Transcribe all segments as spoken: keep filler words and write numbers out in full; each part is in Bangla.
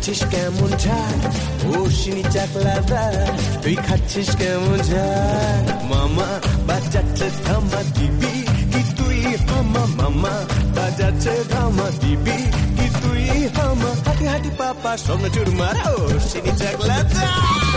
খাচ্ছিস কেমন ঝাল অশ্বিনী চাকলাদার তুই খাচ্ছিস কেমন ঝাল মামা বাজাচ্ছে ধামা দিবি কি তুই হামা মামা বাজাচ্ছে ধামা দিবি কি তুই হামা হাঁটি হাঁটি পাপা স্বপ্ন চুরমার অশ্বিনী চাকলাদার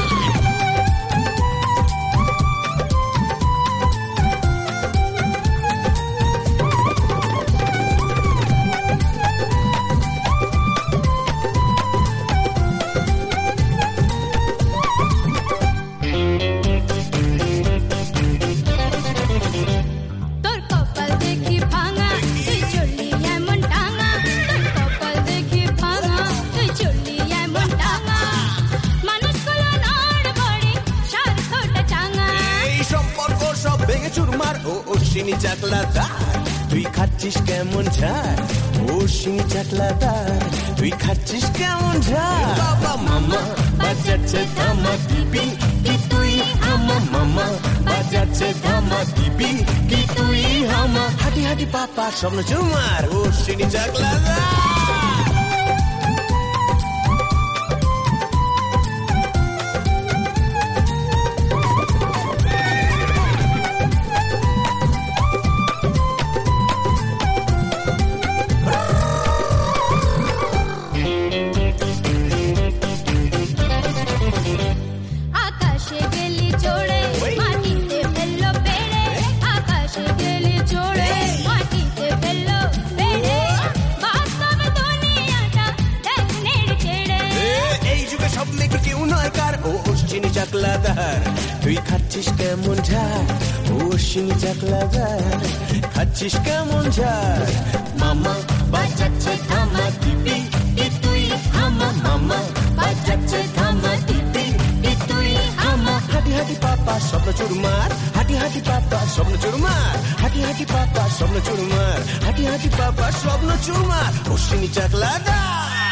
অশ্বিনী চাকলাদার তুই খাচ্ছিস কেমন ঝাল অশ্বিনী চাকলাদার তুই খাচ্ছিস কেমন ঝাল বাবা মামা বাজাচ্ছে ধামা দিবি কি তুই হামা মামা বাজাচ্ছে ধামা দিবি কি তুই হামা হাঁটি হাঁটি পাপা স্বপ্ন চুরমার অশ্বিনী চাকলাদার তুই খাচ্ছিস কেমন ঝাল অশ্বিনী চাকলাদার খাচ্ছিস কেমন ঝাল মামা বাজাচ্ছে ধামা দিবি কি তুই হামা মামা বাজাচ্ছে ধামা দিবি কি তুই হামা হাঁটি হাঁটি পাপা স্বপ্ন চুরমার হাঁটি হাঁটি পাপা স্বপ্ন চুরমার হাঁটি হাঁটি পাপা স্বপ্ন চুরমার হাঁটি হাঁটি পাপা স্বপ্ন চুরমার অশ্বিনী চাকলাদার